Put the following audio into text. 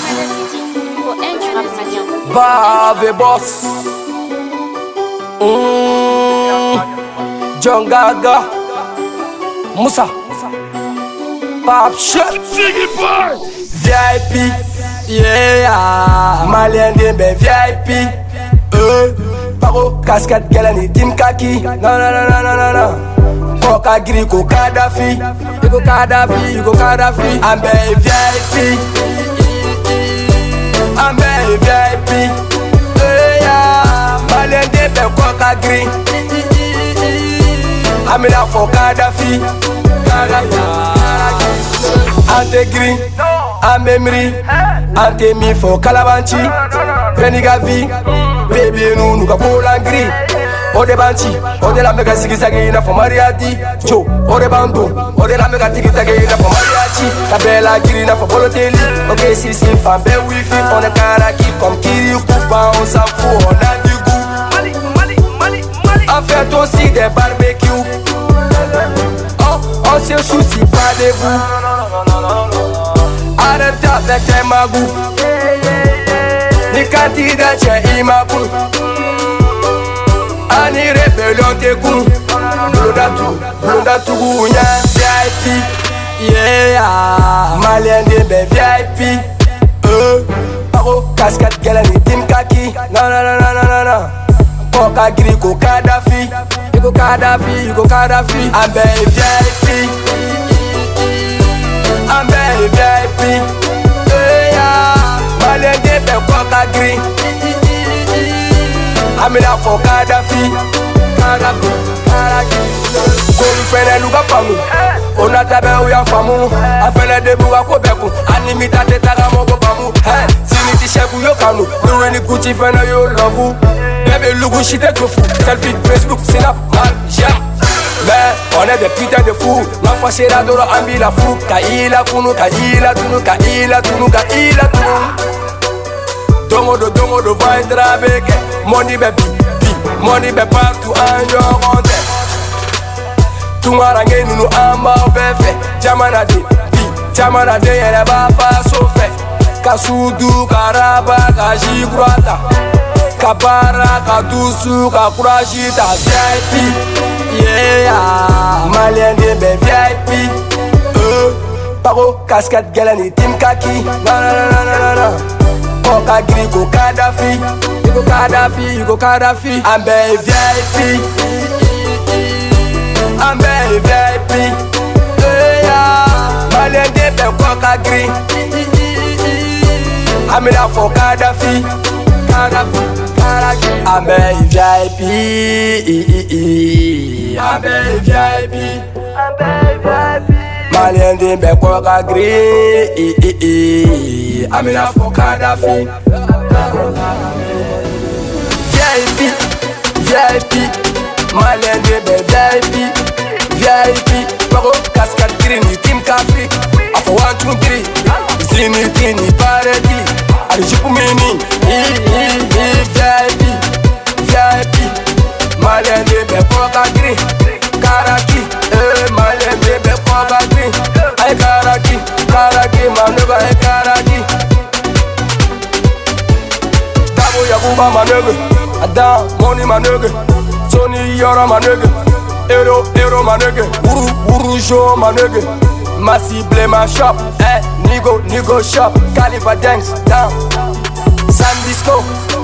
Bave boss. John Gaga. Musa. Pop shit. VIP. Yeah. Malien Dembe VIP. Paro cascade galani team kaki. No. Coca gris go Kadhafi. You go Kadhafi. I'm VIP. I'm VIP. Yeah. Malien Dembe Coca gris. I'm in for Kadhafi. Ante green, ante memory, ante me for Calabanchi. Penigavi, baby no ka Polangri. Ode banchi, ode la mega sigi na for Mariati. Joe, ode bando, ode la mega tiki na for Mariachi. Tabella green for Bolotelli. Okay, si fan be wifi on the karaki comme Kiri Kuba on s'en fout on a du goût. En fait aussi des barbecues. On se soucie pas de vous. Arrête avec tes magous. Ni candidats j'ai imabou. Ani rébellion te goût. Blonda tout VIP. Yeah. Malien Dembe VIP. Paro cascade galani team kaki. Non. Coca gris go Kadhafi. You go Kadhafi. I'm VIP. I'm VIP. Yeah. Malien Dembe Coca gris. I'm in for Kadhafi. Kolu fene luga pamu. Ona tabe uya famu. Afene debu wako beku. Animita te taga mogo pamu. Sini ti sheku yo kanu. Nuweni Gucci fene yo lovu. Bébé lougou shit est trop fou. Selfie, Facebook, Snap, mal, j'aime. Mais on est des putains de fous. Ma fâché la doro ambi la fou. Kaila kunu, kaila tunu. Dongo do va être avec. Money baby, money be partout en your honte. Tumarange nunu amba obefe. Jamana de yere ba fa sofe. Kasudu karaba kajigrata. Kabara, Kadusu, Kakurashita, VIP. Yeah, Malien Dembe VIP. Paro cascade galani team kaki. Non. Coca gris go Kadhafi. You go Kadhafi. I'm VIP. Yeah, Malien Dembe Coca gris. I'm in for Kadhafi. I'm VIP. Malien Dembe Coca gris. I'm in for Kadhafi. VIP. Malien Dembe VIP. Paro cascade green team Kafri. After 1, 2, 3. Zini tini paredi. Alijipu mini. VIP. Malien Dembe Coca gris. Karaki. Malien Dembe Coca gris. Ay Karaki. Manega ay Karaki. Dabo Yakuba manega. Adam money manega. Sony Yora manega. Euro manega. Uru jo manega. Massi blema shop. Nigo shop. Califa dance down. Sam Disco.